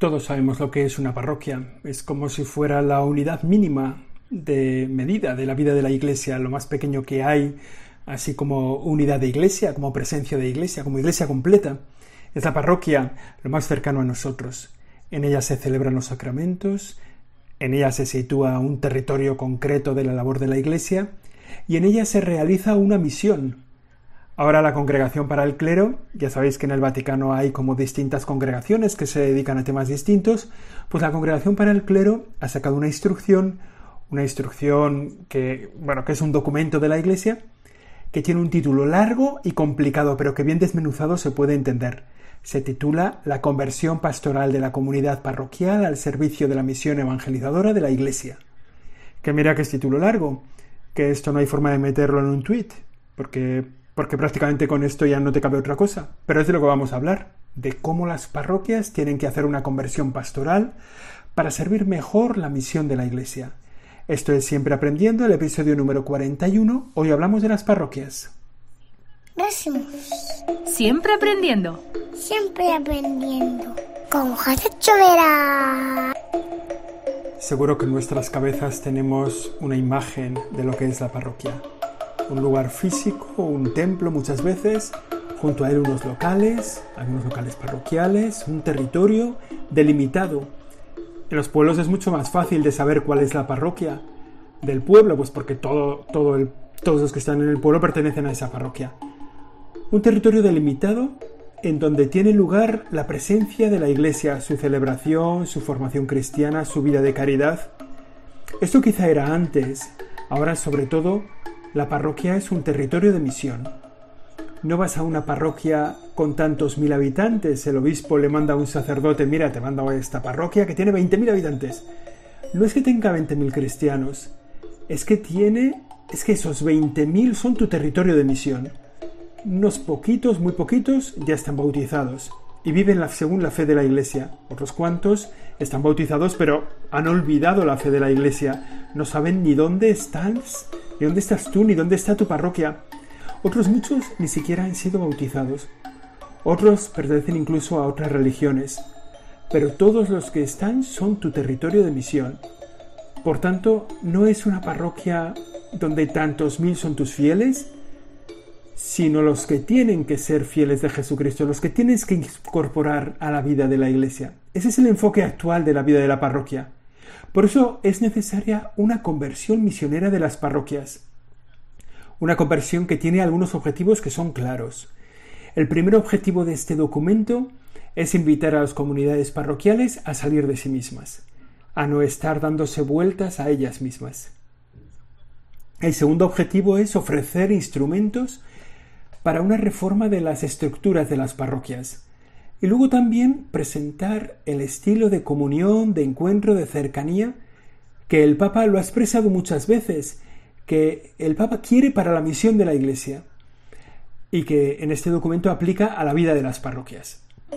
Todos sabemos lo que es una parroquia. Es como si fuera la unidad mínima de medida de la vida de la Iglesia, lo más pequeño que hay, así como unidad de Iglesia, como presencia de Iglesia, como Iglesia completa. Es la parroquia lo más cercano a nosotros. En ella se celebran los sacramentos, en ella se sitúa un territorio concreto de la labor de la Iglesia y en ella se realiza una misión. Ahora la Congregación para el Clero, ya sabéis que en el Vaticano hay como distintas congregaciones que se dedican a temas distintos, pues la Congregación para el Clero ha sacado una instrucción que es un documento de la Iglesia, que tiene un título largo y complicado, pero que bien desmenuzado se puede entender. Se titula La conversión pastoral de la comunidad parroquial al servicio de la misión evangelizadora de la Iglesia. Que mira que es título largo, que esto no hay forma de meterlo en un tuit, porque prácticamente con esto ya no te cabe otra cosa. Pero es de lo que vamos a hablar, de cómo las parroquias tienen que hacer una conversión pastoral para servir mejor la misión de la Iglesia. Esto es Siempre Aprendiendo, el episodio número 41. Hoy hablamos de las parroquias. Gracias. Siempre aprendiendo. Siempre aprendiendo. Con José Chovera. Seguro que en nuestras cabezas tenemos una imagen de lo que es la parroquia. Un lugar físico, un templo muchas veces, junto a él unos locales, algunos locales parroquiales, un territorio delimitado. En los pueblos es mucho más fácil de saber cuál es la parroquia del pueblo, pues porque todos los que están en el pueblo pertenecen a esa parroquia. Un territorio delimitado en donde tiene lugar la presencia de la Iglesia, su celebración, su formación cristiana, su vida de caridad. Esto quizá era antes, ahora sobre todo la parroquia es un territorio de misión. No vas a una parroquia con tantos mil habitantes, el obispo le manda a un sacerdote, mira, te mando a esta parroquia que tiene 20.000 habitantes. No es que tenga 20.000 cristianos, es que esos 20.000 son tu territorio de misión. Unos poquitos, muy poquitos, ya están bautizados y viven según la fe de la Iglesia. Otros cuantos están bautizados pero han olvidado la fe de la Iglesia. No saben ni dónde estás, ni dónde estás tú, ni dónde está tu parroquia. Otros muchos ni siquiera han sido bautizados. Otros pertenecen incluso a otras religiones. Pero todos los que están son tu territorio de misión. Por tanto, no es una parroquia donde tantos mil son tus fieles, sino los que tienen que ser fieles de Jesucristo, los que tienes que incorporar a la vida de la Iglesia. Ese es el enfoque actual de la vida de la parroquia. Por eso es necesaria una conversión misionera de las parroquias. Una conversión que tiene algunos objetivos que son claros. El primer objetivo de este documento es invitar a las comunidades parroquiales a salir de sí mismas, a no estar dándose vueltas a ellas mismas. El segundo objetivo es ofrecer instrumentos para una reforma de las estructuras de las parroquias. Y luego también presentar el estilo de comunión, de encuentro, de cercanía, que el Papa lo ha expresado muchas veces, que el Papa quiere para la misión de la Iglesia y que en este documento aplica a la vida de las parroquias.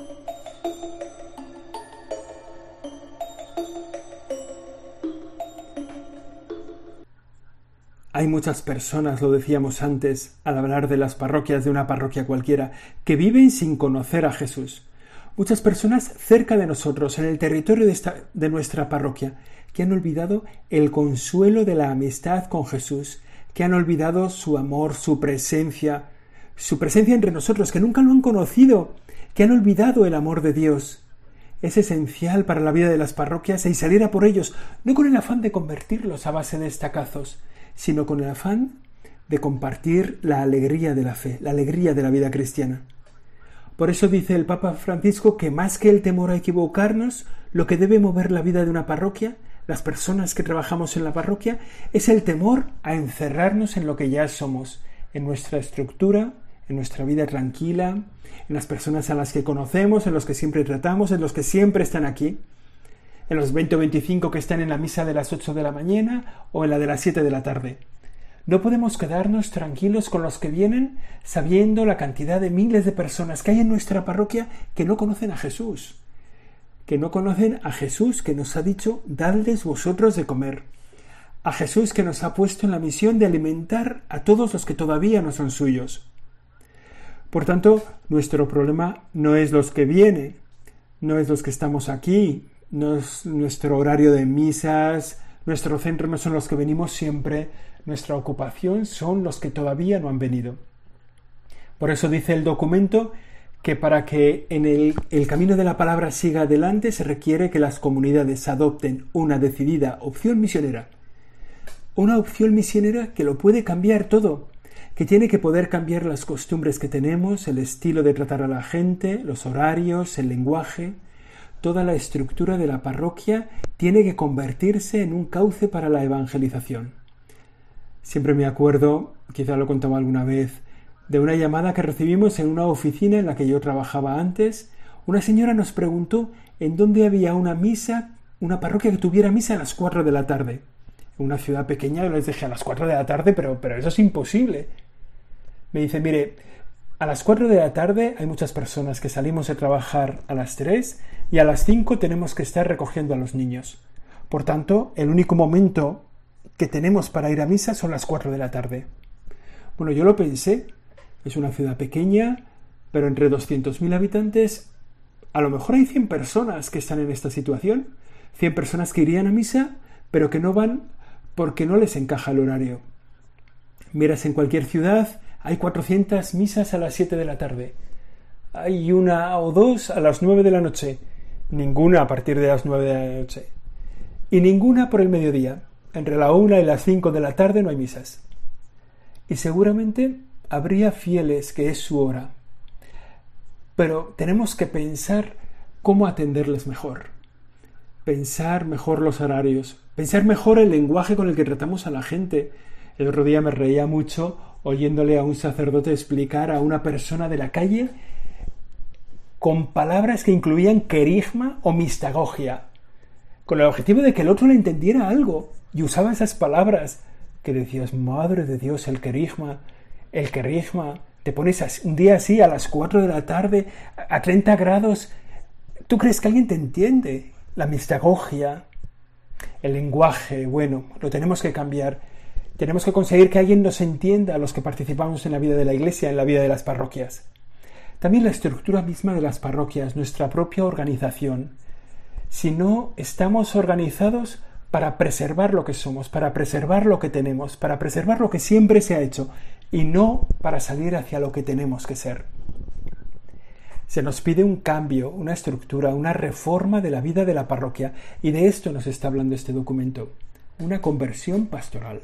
Hay muchas personas, lo decíamos antes, al hablar de las parroquias de una parroquia cualquiera, que viven sin conocer a Jesús. Muchas personas cerca de nosotros, en el territorio de nuestra parroquia, que han olvidado el consuelo de la amistad con Jesús, que han olvidado su amor, su presencia entre nosotros, que nunca lo han conocido, que han olvidado el amor de Dios. Es esencial para la vida de las parroquias y salir a por ellos, no con el afán de convertirlos a base de estacazos, sino con el afán de compartir la alegría de la fe, la alegría de la vida cristiana. Por eso dice el Papa Francisco que más que el temor a equivocarnos, lo que debe mover la vida de una parroquia, las personas que trabajamos en la parroquia, es el temor a encerrarnos en lo que ya somos, en nuestra estructura, en nuestra vida tranquila, en las personas a las que conocemos, en los que siempre tratamos, en los que siempre están aquí, en los 20 o 25 que están en la misa de las 8 de la mañana o en la de las 7 de la tarde. No podemos quedarnos tranquilos con los que vienen sabiendo la cantidad de miles de personas que hay en nuestra parroquia que no conocen a Jesús. Que no conocen a Jesús que nos ha dicho, dadles vosotros de comer. A Jesús que nos ha puesto en la misión de alimentar a todos los que todavía no son suyos. Por tanto, nuestro problema no es los que vienen, no es los que estamos aquí, no es nuestro horario de misas, nuestro centro no son los que venimos siempre, nuestra ocupación son los que todavía no han venido. Por eso dice el documento que para que en el camino de la palabra siga adelante se requiere que las comunidades adopten una decidida opción misionera. Una opción misionera que lo puede cambiar todo, que tiene que poder cambiar las costumbres que tenemos, el estilo de tratar a la gente, los horarios, el lenguaje. Toda la estructura de la parroquia tiene que convertirse en un cauce para la evangelización. Siempre me acuerdo, quizá lo contaba alguna vez, de una llamada que recibimos en una oficina en la que yo trabajaba antes. Una señora nos preguntó en dónde había una parroquia que tuviera misa a las 4 de la tarde. En una ciudad pequeña, yo les dije a las 4 de la tarde, pero eso es imposible. Me dice, mire, a las 4 de la tarde hay muchas personas que salimos de trabajar a las 3 y a las 5 tenemos que estar recogiendo a los niños. Por tanto, el único momento que tenemos para ir a misa son las 4 de la tarde. Bueno, yo lo pensé. Es una ciudad pequeña, pero entre 200.000 habitantes, a lo mejor hay 100 personas que están en esta situación. 100 personas que irían a misa, pero que no van porque no les encaja el horario. Miras en cualquier ciudad, hay 400 misas a las 7 de la tarde. Hay una o dos a las 9 de la noche. Ninguna a partir de las 9 de la noche. Y ninguna por el mediodía. Entre la 1 y las 5 de la tarde no hay misas. Y seguramente habría fieles que es su hora. Pero tenemos que pensar cómo atenderles mejor. Pensar mejor los horarios. Pensar mejor el lenguaje con el que tratamos a la gente. El otro día me reía mucho oyéndole a un sacerdote explicar a una persona de la calle con palabras que incluían querigma o mistagogia, con el objetivo de que el otro le entendiera algo. Y usaba esas palabras que decías, madre de Dios, el querigma, te pones un día así a las 4 de la tarde, a 30 grados. ¿Tú crees que alguien te entiende? La mistagogia, el lenguaje, bueno, lo tenemos que cambiar. Tenemos que conseguir que alguien nos entienda a los que participamos en la vida de la Iglesia, en la vida de las parroquias. También la estructura misma de las parroquias, nuestra propia organización. Si no estamos organizados para preservar lo que somos, para preservar lo que tenemos, para preservar lo que siempre se ha hecho y no para salir hacia lo que tenemos que ser. Se nos pide un cambio, una estructura, una reforma de la vida de la parroquia y de esto nos está hablando este documento, una conversión pastoral.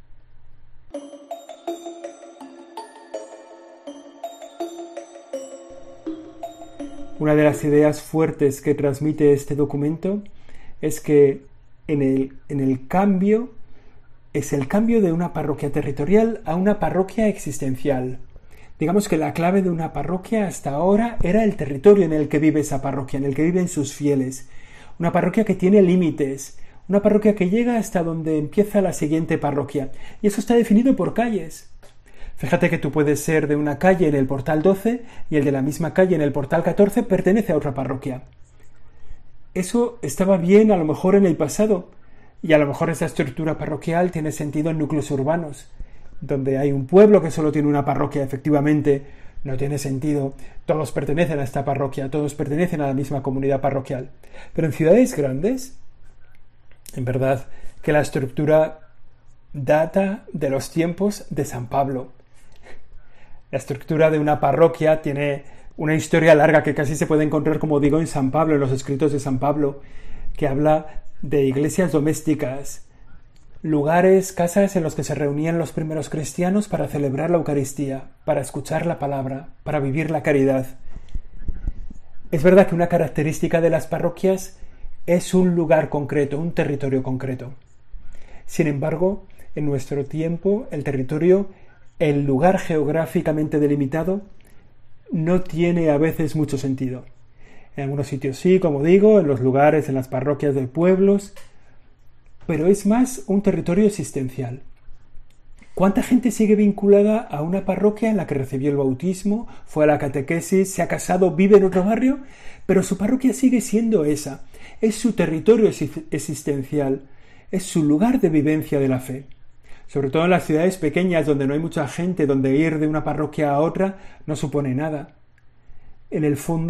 Una de las ideas fuertes que transmite este documento es que en el cambio es el cambio de una parroquia territorial a una parroquia existencial. Digamos que la clave de una parroquia hasta ahora era el territorio en el que vive esa parroquia, en el que viven sus fieles. Una parroquia que tiene límites, una parroquia que llega hasta donde empieza la siguiente parroquia. Y eso está definido por calles. Fíjate que tú puedes ser de una calle en el portal 12 y el de la misma calle en el portal 14 pertenece a otra parroquia. Eso estaba bien a lo mejor en el pasado, y a lo mejor esa estructura parroquial tiene sentido en núcleos urbanos, donde hay un pueblo que solo tiene una parroquia, efectivamente, no tiene sentido. Todos pertenecen a esta parroquia, todos pertenecen a la misma comunidad parroquial. Pero en ciudades grandes, en verdad que la estructura data de los tiempos de San Pablo. La estructura de una parroquia tiene una historia larga que casi se puede encontrar, como digo, en San Pablo, en los escritos de San Pablo, que habla de iglesias domésticas, lugares, casas en los que se reunían los primeros cristianos para celebrar la Eucaristía, para escuchar la palabra, para vivir la caridad. Es verdad que una característica de las parroquias es un lugar concreto, un territorio concreto. Sin embargo, en nuestro tiempo, el territorio, el lugar geográficamente delimitado, no tiene a veces mucho sentido. En algunos sitios sí, como digo, en los lugares, en las parroquias de pueblos, pero es más un territorio existencial. ¿Cuánta gente sigue vinculada a una parroquia en la que recibió el bautismo, fue a la catequesis, se ha casado, vive en otro barrio, pero su parroquia sigue siendo esa? Es su territorio existencial, es su lugar de vivencia de la fe. Sobre todo en las ciudades pequeñas donde no hay mucha gente, donde ir de una parroquia a otra no supone nada. En el fondo,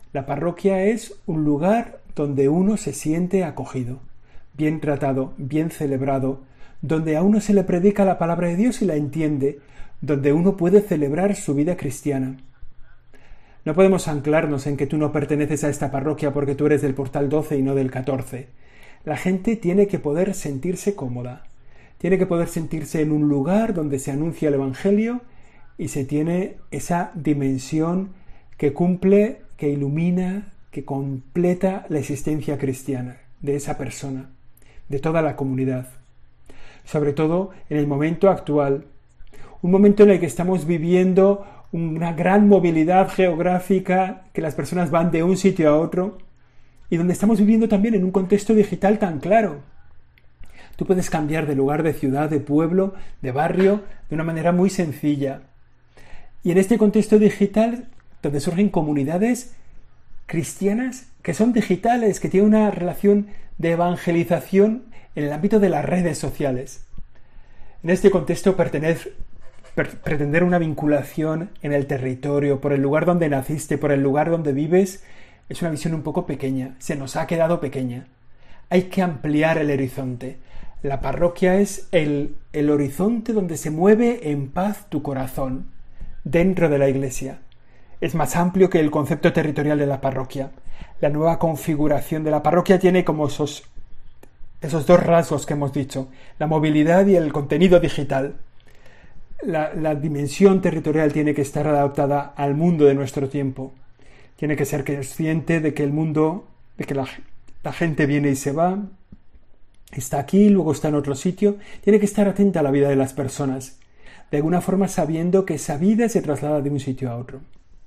La parroquia es un lugar donde uno se siente acogido, bien tratado, bien celebrado, donde a uno se le predica la palabra de Dios y la entiende, donde uno puede celebrar su vida cristiana. No podemos anclarnos en que tú no perteneces a esta parroquia porque tú eres del portal 12 y no del 14. La gente tiene que poder sentirse cómoda, tiene que poder sentirse en un lugar donde se anuncia el Evangelio y se tiene esa dimensión que cumple, que ilumina, que completa la existencia cristiana de esa persona, de toda la comunidad. Sobre todo en el momento actual, un momento en el que estamos viviendo una gran movilidad geográfica, que las personas van de un sitio a otro, y donde estamos viviendo también en un contexto digital tan claro. Tú puedes cambiar de lugar, de ciudad, de pueblo, de barrio, de una manera muy sencilla. Y en este contexto digital, donde surgen comunidades cristianas que son digitales, que tienen una relación de evangelización en el ámbito de las redes sociales. En este contexto, pretender una vinculación en el territorio, por el lugar donde naciste, por el lugar donde vives, es una visión un poco pequeña, se nos ha quedado pequeña. Hay que ampliar el horizonte. La parroquia es el horizonte donde se mueve en paz tu corazón, dentro de la iglesia. Es más amplio que el concepto territorial de la parroquia. La nueva configuración de la parroquia tiene como esos dos rasgos que hemos dicho, la movilidad y el contenido digital. La dimensión territorial tiene que estar adaptada al mundo de nuestro tiempo. Tiene que ser consciente de que el mundo, de que la gente viene y se va, está aquí, luego está en otro sitio. Tiene que estar atenta a la vida de las personas, de alguna forma sabiendo que esa vida se traslada de un sitio a otro.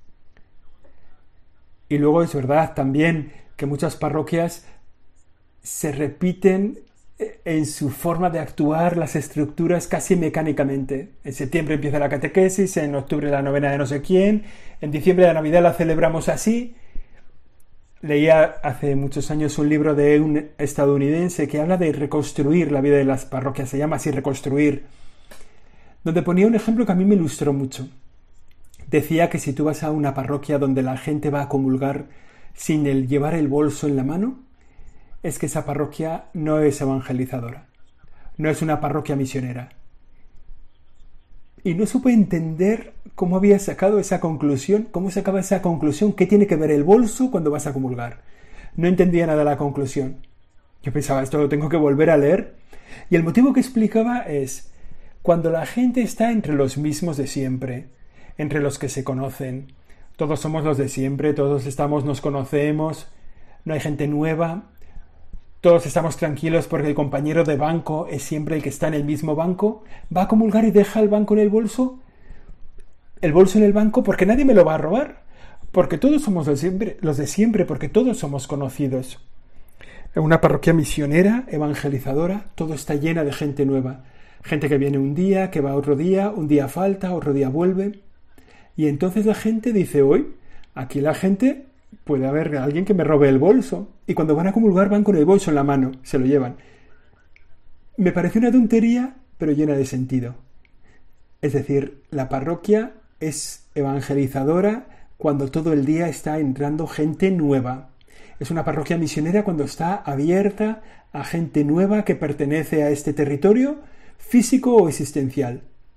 Y luego es verdad también que muchas parroquias se repiten en su forma de actuar las estructuras casi mecánicamente. En septiembre empieza la catequesis, en octubre la novena de no sé quién, en diciembre la Navidad la celebramos así. Leía hace muchos años un libro de un estadounidense que habla de reconstruir la vida de las parroquias, se llama así Reconstruir, donde ponía un ejemplo que a mí me ilustró mucho. Decía que si tú vas a una parroquia donde la gente va a comulgar sin llevar el bolso en la mano, es que esa parroquia no es evangelizadora, no es una parroquia misionera. Y no supe entender cómo había sacado esa conclusión, cómo sacaba esa conclusión, qué tiene que ver el bolso cuando vas a comulgar. No entendía nada de la conclusión. Yo pensaba, esto lo tengo que volver a leer. Y el motivo que explicaba es, cuando la gente está entre los mismos de siempre, entre los que se conocen, todos somos los de siempre, todos nos conocemos, no hay gente nueva, todos estamos tranquilos porque el compañero de banco es siempre el que está en el mismo banco, va a comulgar y deja el bolso en el banco porque nadie me lo va a robar, porque todos somos los de siempre, porque todos somos conocidos. En una parroquia misionera, evangelizadora, todo está llena de gente nueva, gente que viene un día, que va otro día, un día falta, otro día vuelve, y entonces la gente dice, hoy, aquí la gente puede haber alguien que me robe el bolso. Y cuando van a comulgar van con el bolso en la mano, se lo llevan. Me pareció una tontería, pero llena de sentido. Es decir, la parroquia es evangelizadora cuando todo el día está entrando gente nueva. Es una parroquia misionera cuando está abierta a gente nueva que pertenece a este territorio físico o existencial.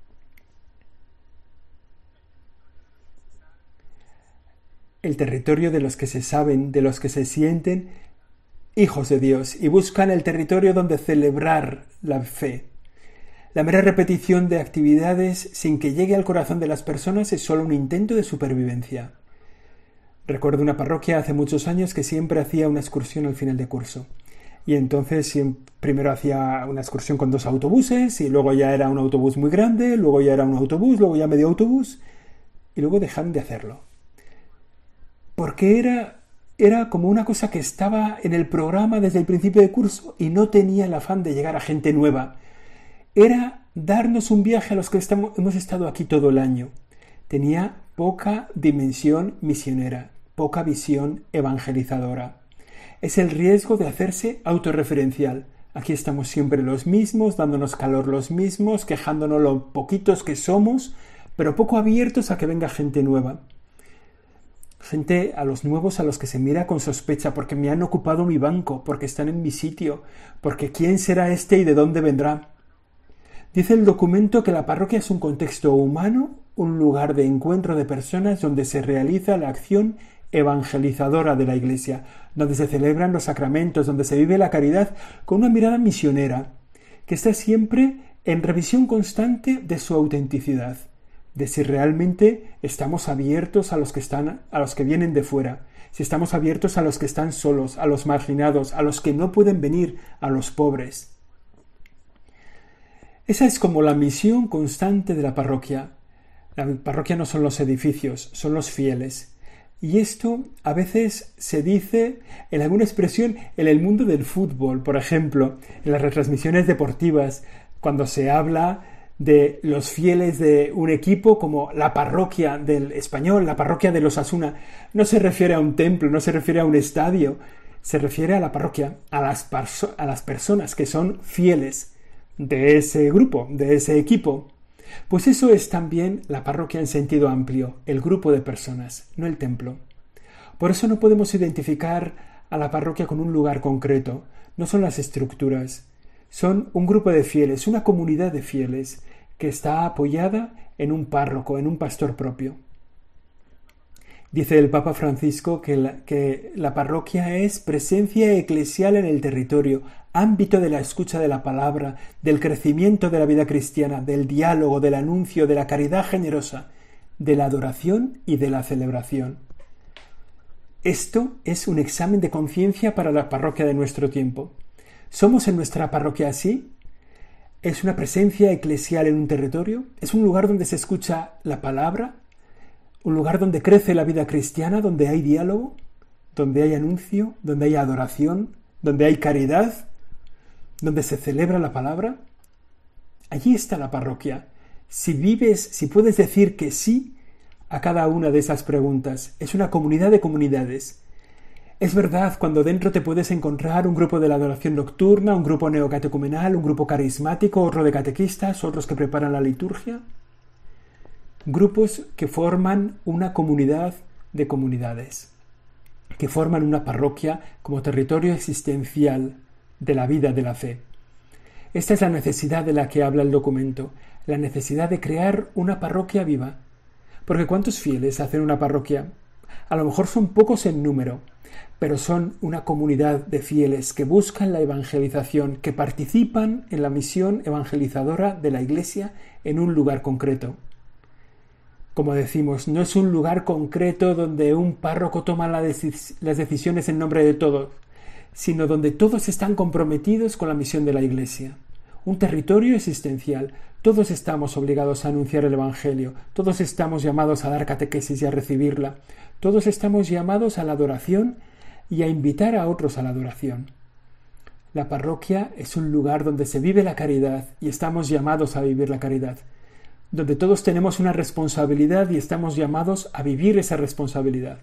El territorio de los que se saben, de los que se sienten hijos de Dios y buscan el territorio donde celebrar la fe. La mera repetición de actividades sin que llegue al corazón de las personas es solo un intento de supervivencia. Recuerdo una parroquia hace muchos años que siempre hacía una excursión al final de curso. Y entonces primero hacía una excursión con 2 autobuses y luego ya era un autobús muy grande, luego ya era un autobús, luego ya medio autobús y luego dejaron de hacerlo. Porque era como una cosa que estaba en el programa desde el principio de curso y no tenía el afán de llegar a gente nueva. Era darnos un viaje a los que hemos estado aquí todo el año. Tenía poca dimensión misionera, poca visión evangelizadora. Es el riesgo de hacerse autorreferencial. Aquí estamos siempre los mismos, dándonos calor los mismos, quejándonos lo poquitos que somos, pero poco abiertos a que venga gente nueva. gente, a los nuevos, a los que se mira con sospecha porque me han ocupado mi banco, porque están en mi sitio, porque ¿quién será este y de dónde vendrá? Dice el documento que la parroquia es un contexto humano, un lugar de encuentro de personas donde se realiza la acción evangelizadora de la Iglesia, donde se celebran los sacramentos, donde se vive la caridad con una mirada misionera, que está siempre en revisión constante de su autenticidad, de si realmente estamos abiertos a los que vienen de fuera, si estamos abiertos a los que están solos, a los marginados, a los que no pueden venir, a los pobres. Esa es como la misión constante de la parroquia. La parroquia no son los edificios, son los fieles. Y esto a veces se dice en alguna expresión en el mundo del fútbol, por ejemplo, en las retransmisiones deportivas, cuando se habla de los fieles de un equipo como la parroquia del Español, la parroquia de los Osasuna. No se refiere a un templo, no se refiere a un estadio, se refiere a la parroquia, a las personas que son fieles de ese grupo, de ese equipo. Pues eso es también la parroquia en sentido amplio, el grupo de personas, no el templo. Por eso no podemos identificar a la parroquia con un lugar concreto, no son las estructuras, son un grupo de fieles, una comunidad de fieles que está apoyada en un párroco, en un pastor propio. Dice el Papa Francisco que la parroquia es presencia eclesial en el territorio, ámbito de la escucha de la palabra, del crecimiento de la vida cristiana, del diálogo, del anuncio, de la caridad generosa, de la adoración y de la celebración. Esto es un examen de conciencia para la parroquia de nuestro tiempo. ¿Somos en nuestra parroquia así? ¿Es una presencia eclesial en un territorio? ¿Es un lugar donde se escucha la palabra? ¿Un lugar donde crece la vida cristiana, donde hay diálogo, donde hay anuncio, donde hay adoración, donde hay caridad, donde se celebra la palabra? Allí está la parroquia. Si puedes decir que sí a cada una de esas preguntas, es una comunidad de comunidades. Es verdad cuando dentro te puedes encontrar un grupo de la adoración nocturna, un grupo neocatecumenal, un grupo carismático, otro de catequistas, otros que preparan la liturgia. Grupos que forman una comunidad de comunidades, que forman una parroquia como territorio existencial de la vida de la fe. Esta es la necesidad de la que habla el documento, la necesidad de crear una parroquia viva. Porque ¿cuántos fieles hacen una parroquia? A lo mejor son pocos en número, pero son una comunidad de fieles que buscan la evangelización, que participan en la misión evangelizadora de la Iglesia en un lugar concreto. Como decimos, no es un lugar concreto donde un párroco toma las decisiones en nombre de todos, sino donde todos están comprometidos con la misión de la Iglesia. Un territorio existencial. Todos estamos obligados a anunciar el Evangelio, todos estamos llamados a dar catequesis y a recibirla, todos estamos llamados a la adoración y a invitar a otros a la adoración. La parroquia es un lugar donde se vive la caridad y estamos llamados a vivir la caridad, donde todos tenemos una responsabilidad y estamos llamados a vivir esa responsabilidad.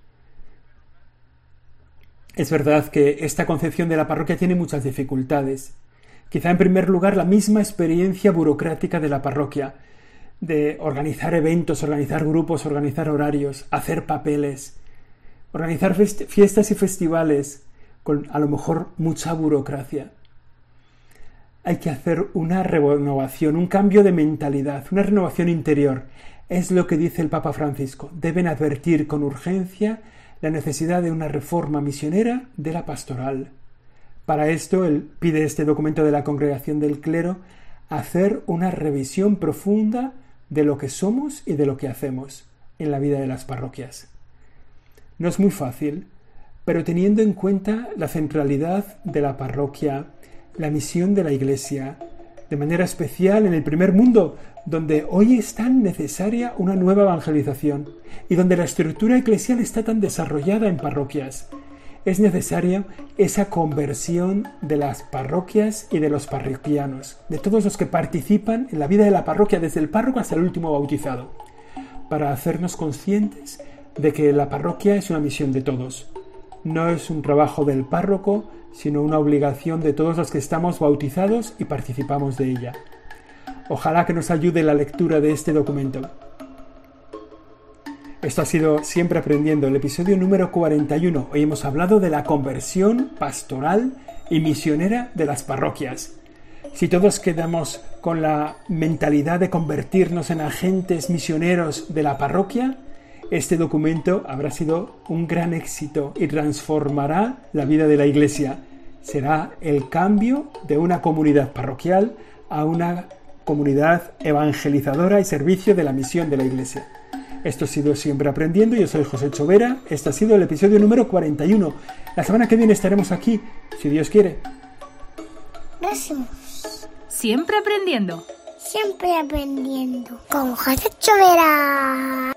Es verdad que esta concepción de la parroquia tiene muchas dificultades. Quizá en primer lugar la misma experiencia burocrática de la parroquia, de organizar eventos, organizar grupos, organizar horarios, hacer papeles, organizar fiestas y festivales con a lo mejor mucha burocracia. Hay que hacer una renovación, un cambio de mentalidad, una renovación interior. Es lo que dice el Papa Francisco. Deben advertir con urgencia la necesidad de una reforma misionera de la pastoral. Para esto, él pide este documento de la Congregación del Clero, hacer una revisión profunda de lo que somos y de lo que hacemos en la vida de las parroquias. No es muy fácil, pero teniendo en cuenta la centralidad de la parroquia, la misión de la Iglesia, de manera especial en el primer mundo, donde hoy es tan necesaria una nueva evangelización y donde la estructura eclesial está tan desarrollada en parroquias, es necesaria esa conversión de las parroquias y de los parroquianos, de todos los que participan en la vida de la parroquia, desde el párroco hasta el último bautizado, para hacernos conscientes de que la parroquia es una misión de todos. No es un trabajo del párroco, sino una obligación de todos los que estamos bautizados y participamos de ella. Ojalá que nos ayude la lectura de este documento. Esto ha sido Siempre Aprendiendo, el episodio número 41. Hoy hemos hablado de la conversión pastoral y misionera de las parroquias. Si todos quedamos con la mentalidad de convertirnos en agentes misioneros de la parroquia, este documento habrá sido un gran éxito y transformará la vida de la Iglesia. Será el cambio de una comunidad parroquial a una comunidad evangelizadora y servicio de la misión de la Iglesia. Esto ha sido Siempre Aprendiendo. Yo soy José Chovera. Este ha sido el episodio número 41. La semana que viene estaremos aquí, si Dios quiere. Gracias. Siempre aprendiendo. Siempre aprendiendo. Con José Chovera.